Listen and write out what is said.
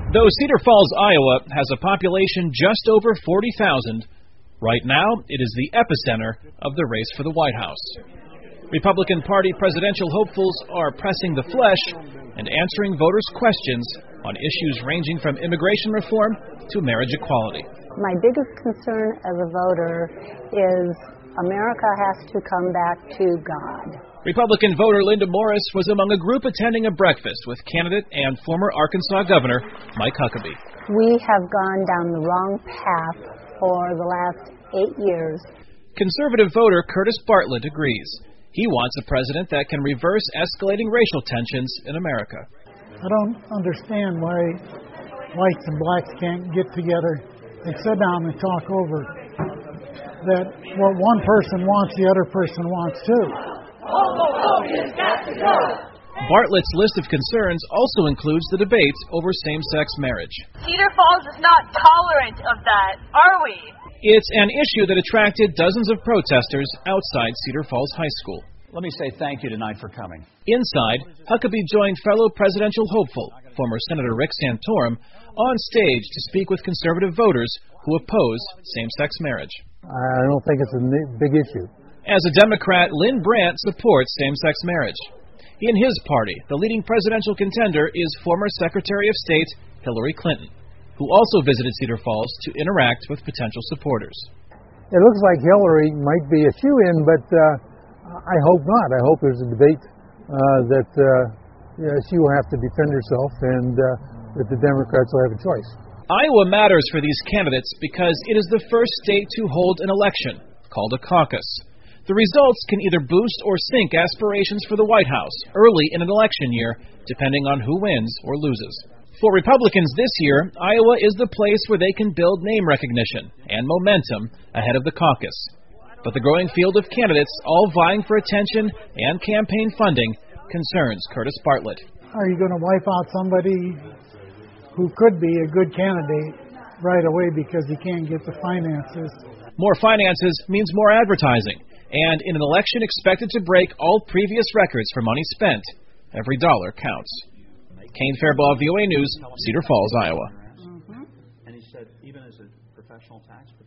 Though Cedar Falls, Iowa has a population just over 40,000, right now it is the epicenter of the race for the White House. Republican Party presidential hopefuls are pressing the flesh and answering voters' questions on issues ranging from immigration reform to marriage equality. My biggest concern as a voter is America has to come back to God. Republican voter Linda Morris was among a group attending a breakfast with candidate and former Arkansas Governor Mike Huckabee. We have gone down the wrong path for the last 8 years. Conservative voter Curtis Bartlett agrees. He wants a president that can reverse escalating racial tensions in America. I don't understand why whites and blacks can't get together and sit down and talk over that what one person wants, the other person wants too. Homophobia's got to go. Bartlett's list of concerns also includes the debate over same-sex marriage. Cedar Falls is not tolerant of that, are we? It's an issue that attracted dozens of protesters outside Cedar Falls High School. Let me say thank you tonight for coming. Inside, Huckabee joined fellow presidential hopeful, former Senator Rick Santorum, on stage to speak with conservative voters who oppose same-sex marriage. I don't think it's a big issue. As a Democrat, Lynn Brandt supports same-sex marriage. In his party, the leading presidential contender is former Secretary of State Hillary Clinton, who also visited Cedar Falls to interact with potential supporters. It looks like Hillary might be a shoo-in, but I hope not. I hope there's a debate that she will have to defend herself and that the Democrats will have a choice. Iowa matters for these candidates because it is the first state to hold an election, called a caucus. The results can either boost or sink aspirations for the White House early in an election year, depending on who wins or loses. For Republicans this year, Iowa is the place where they can build name recognition and momentum ahead of the caucus. But the growing field of candidates, all vying for attention and campaign funding, concerns Curtis Bartlett. Are you going to wipe out somebody who could be a good candidate right away because he can't get the finances? More finances means more advertising. And in an election expected to break all previous records for money spent, every dollar counts. Kane Fairbaugh, VOA News, Cedar Falls, Iowa. And he said, even as a professional tax